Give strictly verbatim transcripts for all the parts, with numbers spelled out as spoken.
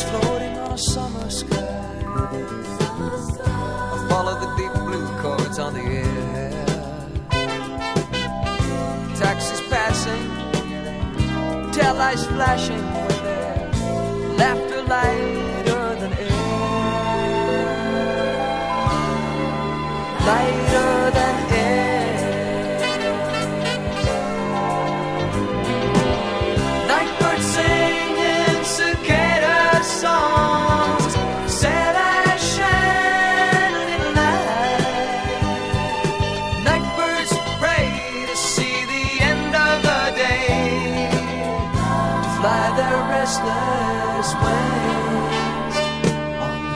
floating on a summer sky. I follow the deep blue chords on the air. Taxis passing, tail lights flashing with their laughter lighter than air. Lighter than air. Nightbirds singing cicada songs, sad as shining light. Nightbirds pray to see the end of the day, to fly their restless wings on the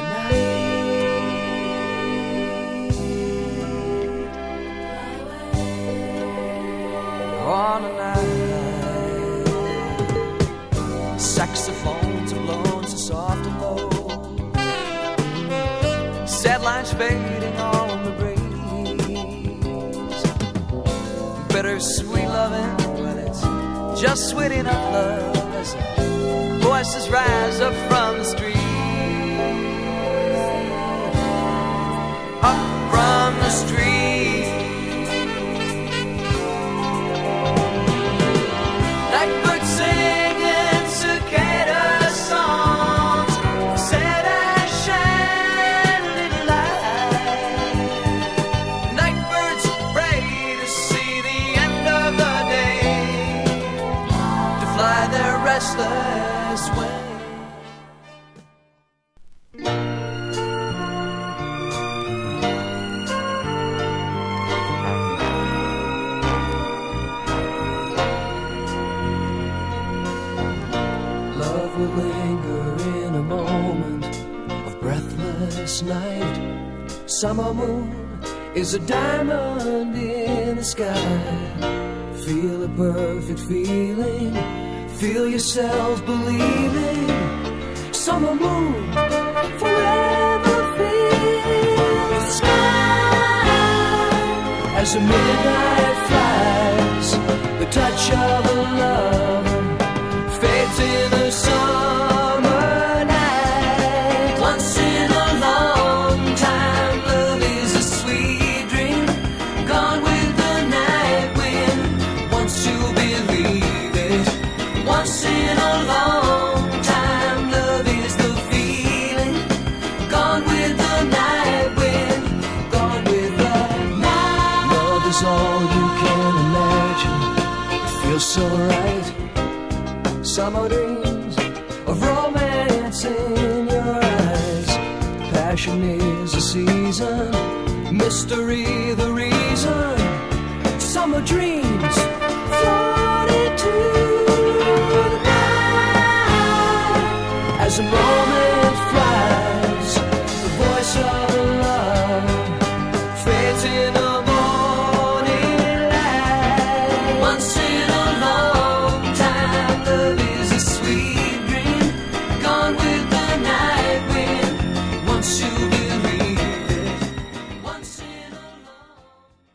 night. On a night, saxophones are blown so soft and low, sad lines fading on the breeze, bittersweet loving when it's just sweet enough love, as voices rise up from the street, up from the street. Nightbirds singing cicada songs, sad as shining light. Nightbirds pray to see the end of the day, to fly their restless wings. Love will linger in a moment of breathless night. Summer moon is a diamond in the sky. Feel a perfect feeling, feel yourself believing. Summer moon, forever fill the sky. As the midnight flies, the touch of a lover fades in the summer night. Once in a long time, love is a sweet dream, gone with the night wind. Once you believe it, once in a long time, love is the feeling, gone with the night wind, gone with the night. Love is all you can imagine, it feels so right. Summer dreams of romance in your eyes. Passion is a season, mystery the reason. Summer dreams